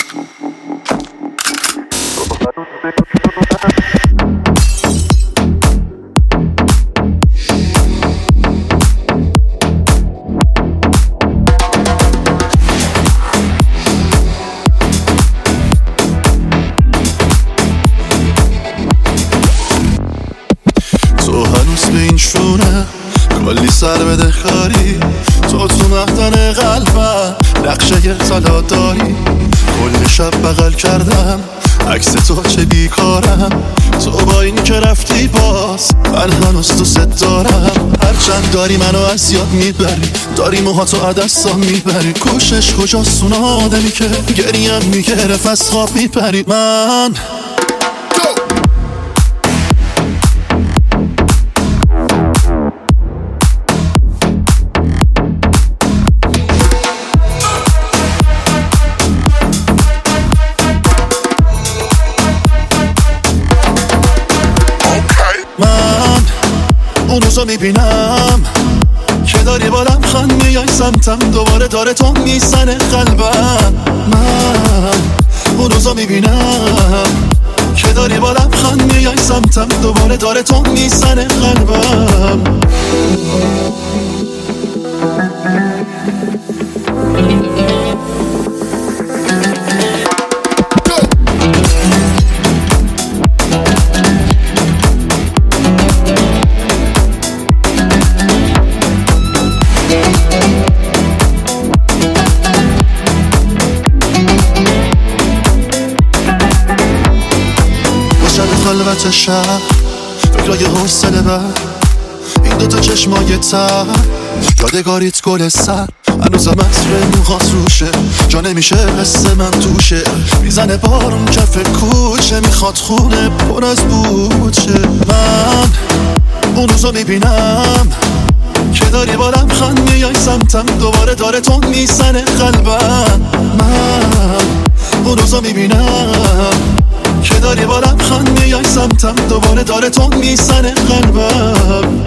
تو هنوز به این شونه کلی سر بده خاری، تو مهدن قلبم نقشه طلا داری. کل شب بغل کردم عکس تو چه بیکارم، تو با این که رفتی باز من هنوز دوست دارم. هرچند داری منو از یاد میبری، داری موهاتو عدستا میبری. کوشش کجاست اون آدمی که گریم میگرف از خواب میپری. من اون روزا میبینم که داری بالم خان میای سمتم، دوباره داره تو میزنه قلبم. من اون روزا میبینم که داری بالم خان میای سمتم، دوباره داره تو میزنه قلبم. خلوت شهر فکرای حوصله بر این دوتا چشمای تر، یادگاریت گل سر هنوزم عطر موهات روشه، جا نمیشه حس من توشه. میزنه بارون کف کوچه، میخواد خونه پر از بوچه. من اون روزا میبینم که داری بالم خان میای سمتم، دوباره داره تو میزنه قلبم. من اون روزا میبینم که داری بالم خان میای سمتم، دوباره داره تو میزنه قلبم.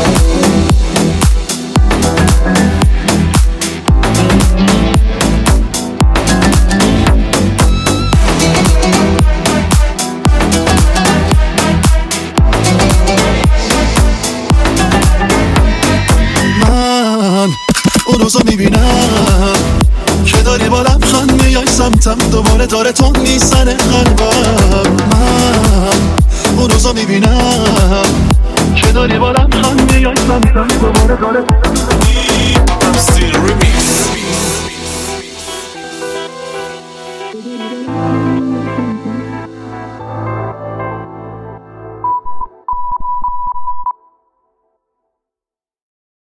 من اون روزا میبینم که داری بالم خان میای سمتم، دوباره داره تو میزنه قلبم. من اون روزا میبینم که داری بالم خان میای سمتم، دوباره داره تو